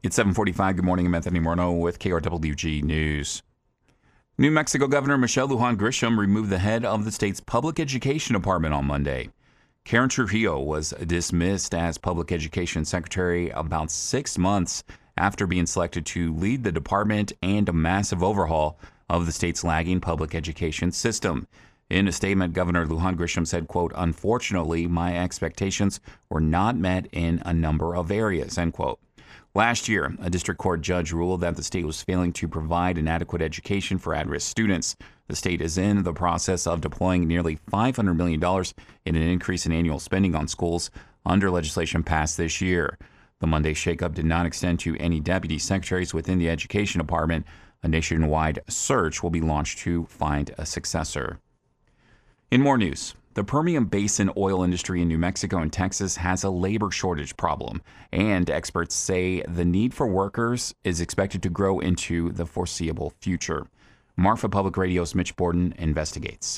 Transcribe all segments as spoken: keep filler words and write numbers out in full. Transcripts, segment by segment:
It's seven forty-five. Good morning. I'm Anthony Morneau with K R W G News. New Mexico Governor Michelle Lujan Grisham removed the head of the state's public education department on Monday. Karen Trujillo was dismissed as public education secretary about six months after being selected to lead the department and a massive overhaul of the state's lagging public education system. In a statement, Governor Lujan Grisham said, quote, "Unfortunately, my expectations were not met in a number of areas," end quote. Last year, a district court judge ruled that the state was failing to provide an adequate education for at-risk students. The state is in the process of deploying nearly five hundred million dollars in an increase in annual spending on schools under legislation passed this year. The Monday shakeup did not extend to any deputy secretaries within the education department. A nationwide search will be launched to find a successor. In more news, the Permian Basin oil industry in New Mexico and Texas has a labor shortage problem, and experts say the need for workers is expected to grow into the foreseeable future. Marfa Public Radio's Mitch Borden investigates.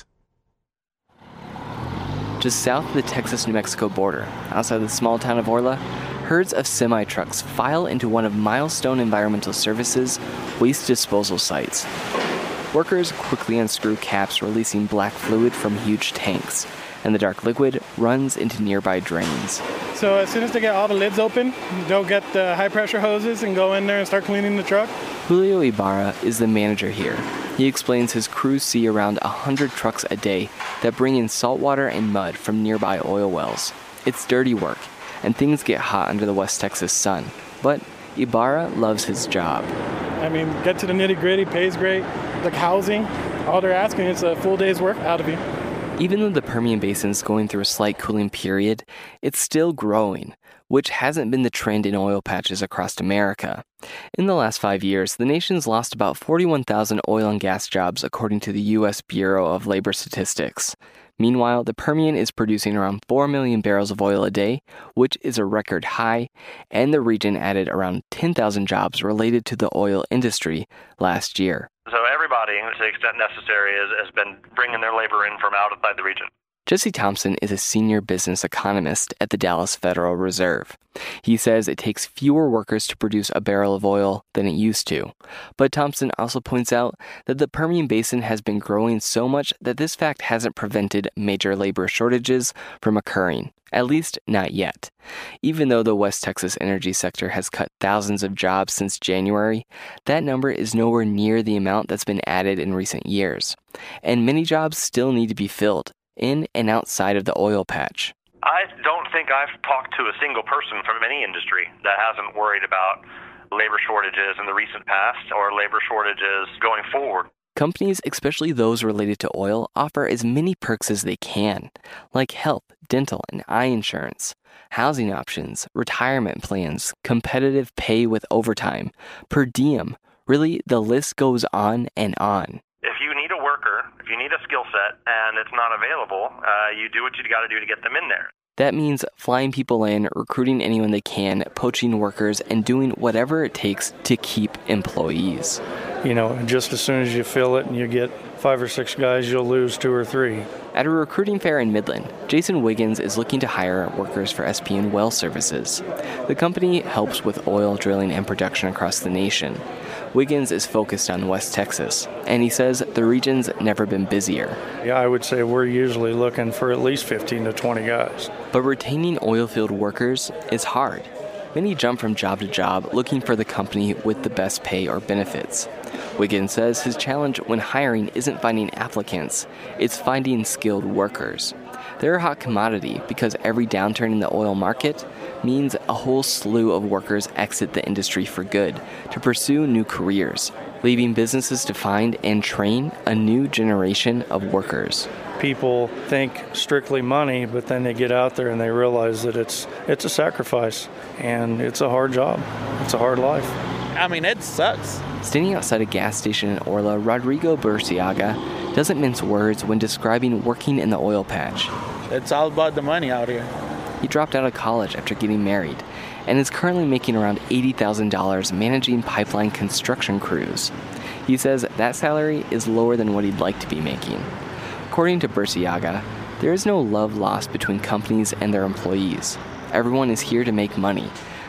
Just south of the Texas-New Mexico border, outside the small town of Orla, herds of semi-trucks file into one of Milestone Environmental Services' waste disposal sites. Workers quickly unscrew caps, releasing black fluid from huge tanks, and the dark liquid runs into nearby drains. So as soon as they get all the lids open, they'll get the high-pressure hoses and go in there and start cleaning the truck. Julio Ibarra is the manager here. He explains his crews see around one hundred trucks a day that bring in salt water and mud from nearby oil wells. It's dirty work, and things get hot under the West Texas sun. But Ibarra loves his job. I mean, get to the nitty-gritty, pays great. Like housing, all they're asking is a full day's work out of you. Even though the Permian Basin's going through a slight cooling period, it's still growing, which hasn't been the trend in oil patches across America. In the last five years, the nation's lost about forty-one thousand oil and gas jobs, according to the U S Bureau of Labor Statistics. Meanwhile, the Permian is producing around four million barrels of oil a day, which is a record high, and the region added around ten thousand jobs related to the oil industry last year. So everybody, to the extent necessary, has, has been bringing their labor in from outside the region. Jesse Thompson is a senior business economist at the Dallas Federal Reserve. He says it takes fewer workers to produce a barrel of oil than it used to. But Thompson also points out that the Permian Basin has been growing so much that this fact hasn't prevented major labor shortages from occurring, at least not yet. Even though the West Texas energy sector has cut thousands of jobs since January, that number is nowhere near the amount that's been added in recent years. And many jobs still need to be filled, in and outside of the oil patch. I don't think I've talked to a single person from any industry that hasn't worried about labor shortages in the recent past or labor shortages going forward. Companies, especially those related to oil, offer as many perks as they can, like health, dental, and eye insurance, housing options, retirement plans, competitive pay with overtime, per diem. Really, the list goes on and on. If you need a worker, if you need a skill set and it's not available, uh, you do what you got to do to get them in there. That means flying people in, recruiting anyone they can, poaching workers, and doing whatever it takes to keep employees. You know, just as soon as you fill it and you get five or six guys, you'll lose two or three. At a recruiting fair in Midland, Jason Wiggins is looking to hire workers for S P N Well Services. The company helps with oil drilling and production across the nation. Wiggins is focused on West Texas, and he says the region's never been busier. Yeah, I would say we're usually looking for at least fifteen to twenty guys. But retaining oilfield workers is hard. Many jump from job to job looking for the company with the best pay or benefits. Wiggins says his challenge when hiring isn't finding applicants, it's finding skilled workers. They're a hot commodity because every downturn in the oil market means a whole slew of workers exit the industry for good to pursue new careers, leaving businesses to find and train a new generation of workers. People think strictly money, but then they get out there and they realize that it's it's a sacrifice and it's a hard job. It's a hard life. I mean, it sucks. Standing outside a gas station in Orla, Rodrigo Burciaga doesn't mince words when describing working in the oil patch. It's all about the money out here. He dropped out of college after getting married and is currently making around eighty thousand dollars managing pipeline construction crews. He says that salary is lower than what he'd like to be making. According to Burciaga, there is no love lost between companies and their employees. Everyone is here to make money.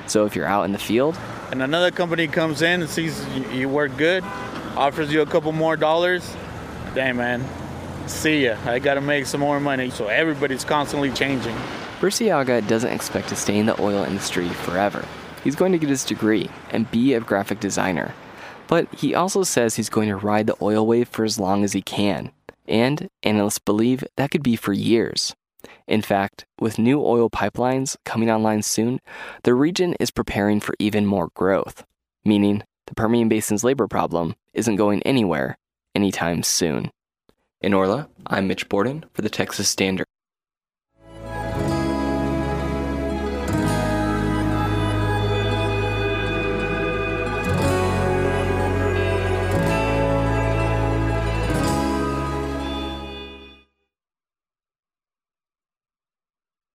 So if you're out in the field, And another company comes in and sees you, you work good, offers you a couple more dollars, dang, man, see ya. I got to make some more money. So everybody's constantly changing. Burciaga doesn't expect to stay in the oil industry forever. He's going to get his degree and be a graphic designer. But he also says he's going to ride the oil wave for as long as he can. And analysts believe that could be for years. In fact, with new oil pipelines coming online soon, the region is preparing for even more growth, meaning the Permian Basin's labor problem isn't going anywhere anytime soon. In Orla, I'm Mitch Borden for the Texas Standard.